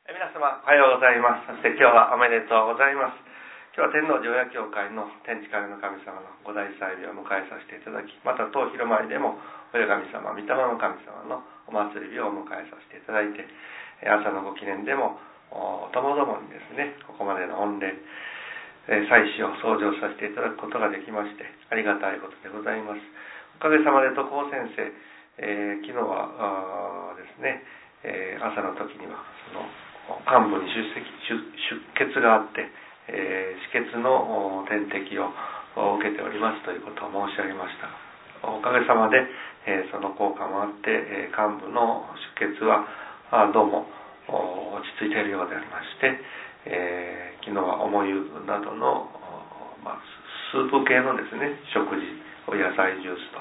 皆様おはようございます。そして今日はおめでとうございます。今日は天王寺親教会の天地神の神様の御大祭日を迎えさせていただき、また当広間でも親神様、御霊の神様のお祭り日を迎えさせていただいて、朝のご記念でもともどもにですね、ここまでの御礼、祭祀を奏上させていただくことができましてありがたいことでございます。おかげさまで徳保先生、昨日はですね、朝の時にはその幹部に出血があって、止血の点滴を受けておりますということを申し上げました。おかげさまで、その効果もあって、幹部の出血はどうも落ち着いているようでありまして、昨日は重湯などの、スープ系のですね食事、お野菜ジュースと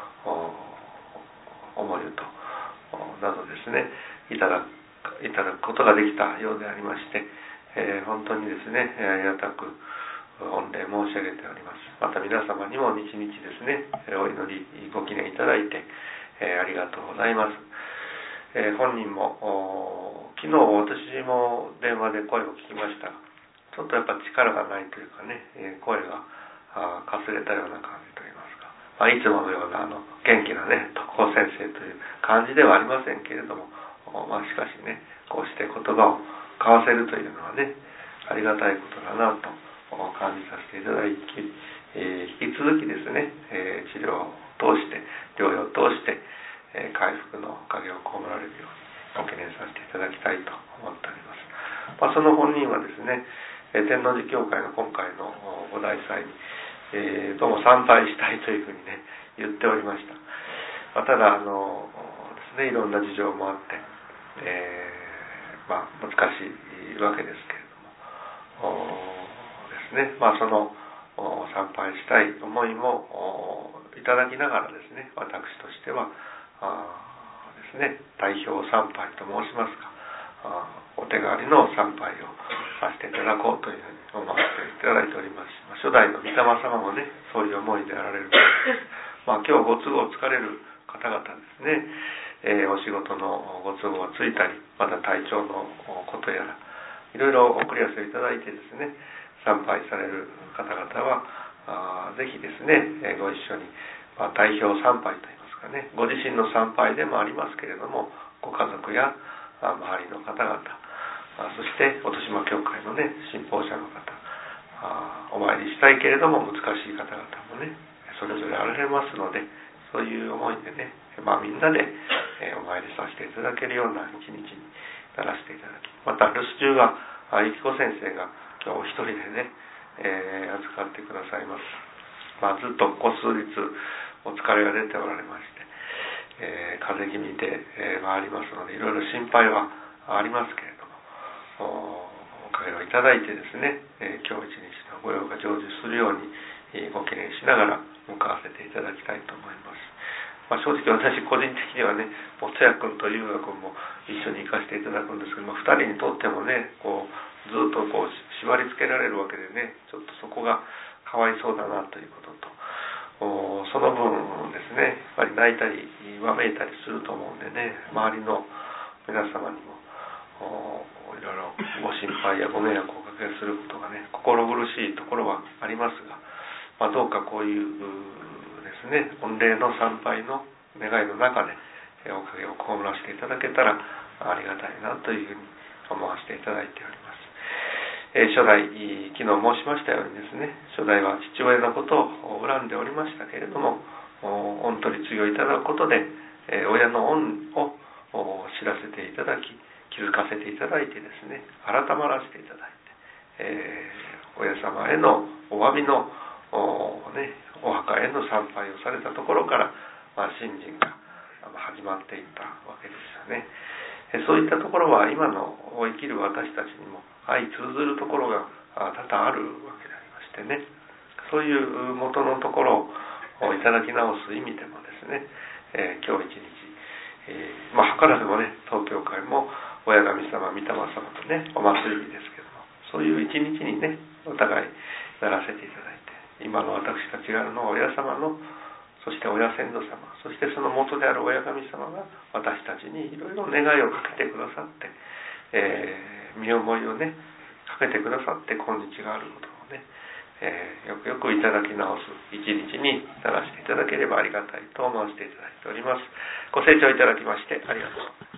重湯となどですねいただくことができたようでありまして、本当にですねありがたく御礼申し上げております。また皆様にも日々ですねお祈りご記念いただいて、ありがとうございます。本人も昨日私も電話で声を聞きましたが、ちょっとやっぱ力がないというかね、声がかすれたような感じといいますか、いつものような元気なね徳保先生という感じではありませんけれども、しかしねこうして言葉を交わせるというのはねありがたいことだなと感じさせていただき、引き続きですね、治療を通して療養を通して回復のおかげを被られるようにご懸念させていただきたいと思っております。その本人はですね天王寺教会の今回の御大祭に、どうも参拝したいというふうにね言っておりました。ただですねいろんな事情もあって、難しいわけですけれどもですね、その参拝したい思いもいただきながらですね、私としてはですね代表参拝と申しますか、お手代わりの参拝をさせていただこうというふうに思っていただいております。初代の御霊様もねそういう思いであられると思います。今日ご都合つかれる方々ですね、お仕事のご都合がついたり、また体調のことやらいろいろお送り合わせいただいてですね参拝される方々はぜひですね、ご一緒に、代表参拝といいますかね、ご自身の参拝でもありますけれども、ご家族や周りの方々、そして音島教会のね信奉者の方、お参りしたいけれども難しい方々もねそれぞれあられますので、そういう思いでね、みんなでお参りさせていただけるような一日にならせていただき、また留守中はゆきこ先生が今日お一人でね、預かってくださいます。ずっとここ数日お疲れが出ておられまして、風邪気味で、回りますのでいろいろ心配はありますけれども、おかげをいただいてですね、今日一日の御用が成就するようにご懸念しながら向かわせていただきたいと思います。正直私個人的にはね元谷君と優雅君も一緒に行かせていただくんですけども、2人にとってもねずっと縛り付けられるわけでね、ちょっとそこがかわいそうだなということと、その分ですねやっぱり泣いたりわめいたりすると思うんでね、周りの皆様にもいろいろご心配やご迷惑をおかけすることがね心苦しいところはありますが、どうかこういうですね御礼の参拝の願いの中でおかげを被らせていただけたらありがたいなというふうに思わせていただいております。初代、昨日申しましたようにですね、初代は父親のことを恨んでおりましたけれども、御取り次ぎをいただくことで親の恩を知らせていただき、気づかせていただいてですね、改まらせていただいて、親様へのお詫びのお墓への参拝をされたところから、信心が始まっていったわけですよね。そういったところは今の生きる私たちにも相通ずるところが多々あるわけでありましてね、そういう元のところをいただき直す意味でもですね、今日一日、図らずもね東京会も親神様御霊様とねお祭り日ですけども、そういう一日にねお互いならせていただいて、今の私たちがあるのは親様の、そして親先祖様、そしてその元である親神様が私たちにいろいろ願いをかけてくださって、 身思いをねかけてくださって今日があることをね、よくよくいただき直す一日にならせていただければありがたいと思わせていただいております。ご清聴いただきましてありがとうございます。